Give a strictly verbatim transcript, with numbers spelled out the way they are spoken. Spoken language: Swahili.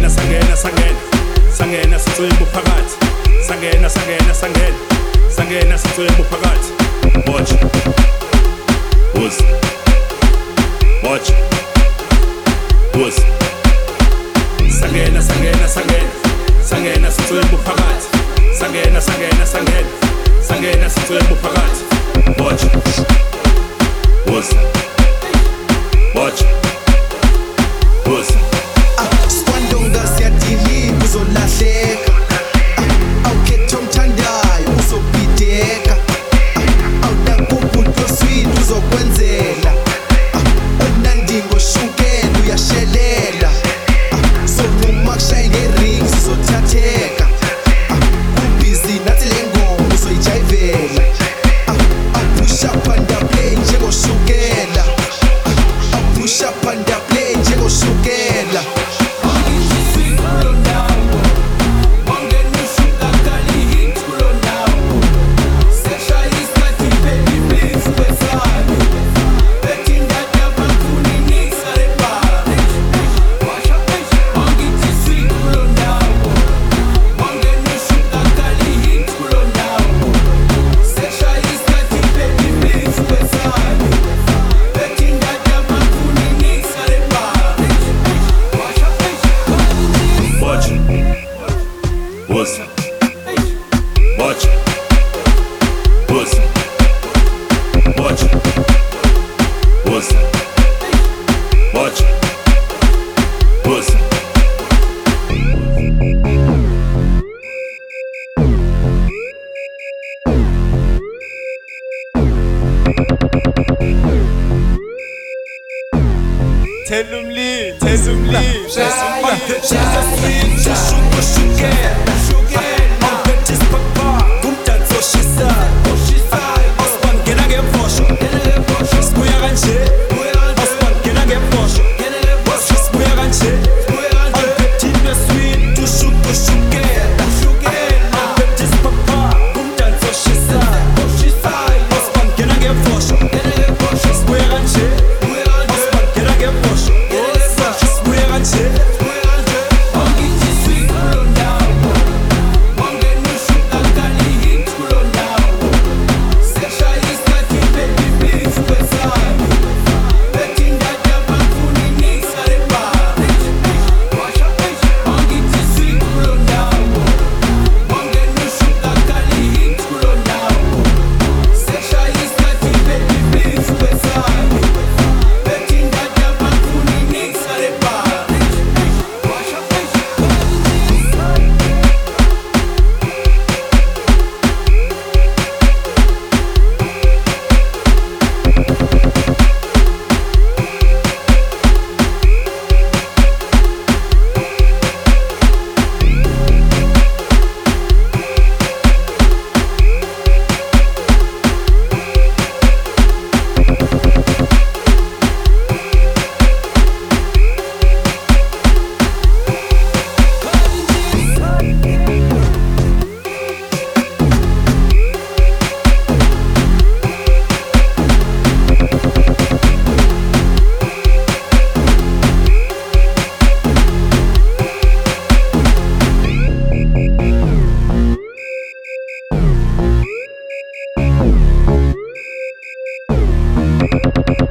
Sangena, sangena, sangena, sangena sithola uphakathi. Sangena, sangena, sangena, sangena sithola uphakathi. Watch, buzz, watch, buzz. Sangena, sangena, sangena, sangena sithola uphakathi. Sangena, sangena, sangena, sangena sithola uphakathi. Watch, buzz, watch, buzz. Skwandonga siyadili uzolahleka, awukhetha omthandayo uzobhideka, awudakubuto sweet uzokwenzela, umnandi ngoshukela uyashelela, sonuma kushaya nge-ring zizothatheka, kubhizi nathi le ngoma uzoyijayivela, awupusha phanda play njengoshukela, awupusha phanda play njengoshukela. Buzz, watch, buzz, watch, buzz, watch, buzz. Tell them lean, tell them lean. She's a sweet, she's super sugar. I'm the just papa, come dance so she said. Osman, can I get posh? Square and shit. Osman, can I get posh? Square and shit. I'm the team sweet, too super sugar. I'm the just papa, come dance so she said. Osman, can I get posh? Square and shit. Thank you.